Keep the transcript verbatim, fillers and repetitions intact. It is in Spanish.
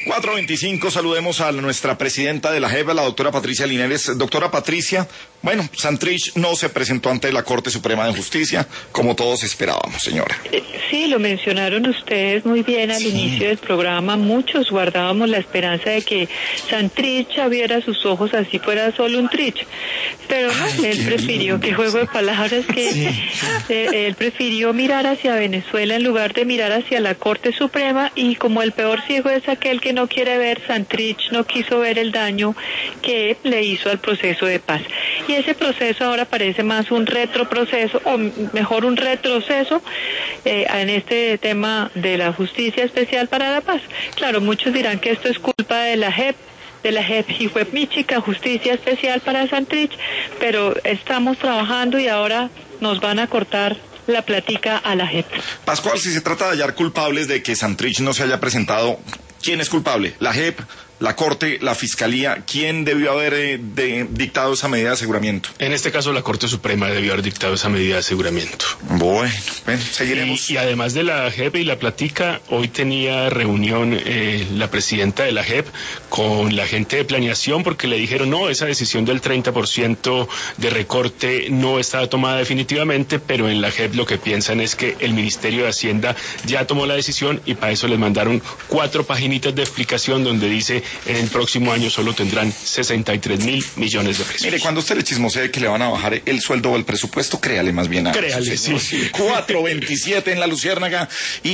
cuatro veinticinco, saludemos a nuestra presidenta de la J E P, la doctora Patricia Lineres. Doctora Patricia, bueno, Santrich no se presentó ante la Corte Suprema de Justicia, como todos esperábamos, señora. Sí, lo mencionaron ustedes muy bien al sí. inicio del programa. Muchos guardábamos la esperanza de que Santrich abriera sus ojos así fuera solo un trich. Pero no, Ay, él prefirió, qué juego de palabras, que sí. eh, él prefirió mirar hacia Venezuela en lugar de mirar hacia la Corte Suprema, y como el peor ciego es aquel que no quiere ver, Santrich no quiso ver el daño que le hizo al proceso de paz. Y ese proceso ahora parece más un retroproceso, o mejor un retroceso, eh, en este tema de la Justicia Especial para la Paz. Claro, muchos dirán que esto es culpa de la J E P, de la J E P Hijuepmichica, Justicia Especial para Santrich, pero estamos trabajando y ahora nos van a cortar la platica a la J E P. Pascual, si se trata de hallar culpables de que Santrich no se haya presentado, ¿quién es culpable? ¿La J E P? ¿La Corte? ¿La Fiscalía? ¿Quién debió haber eh, de, dictado esa medida de aseguramiento? En este caso, la Corte Suprema debió haber dictado esa medida de aseguramiento. Bueno, bueno, seguiremos. Y, y además de la J E P y la platica, hoy tenía reunión eh, la presidenta de la J E P con la gente de planeación, porque le dijeron, no, esa decisión del treinta por ciento de recorte no está tomada definitivamente, pero en la J E P lo que piensan es que el Ministerio de Hacienda ya tomó la decisión, y para eso les mandaron cuatro paginitas de explicación donde dice, en el próximo año solo tendrán sesenta y tres mil millones de pesos. Mire, cuando usted le chismosee que le van a bajar el sueldo o el presupuesto, créale más bien a Créale, sí. sí. cuatro veintisiete en la Luciérnaga. Y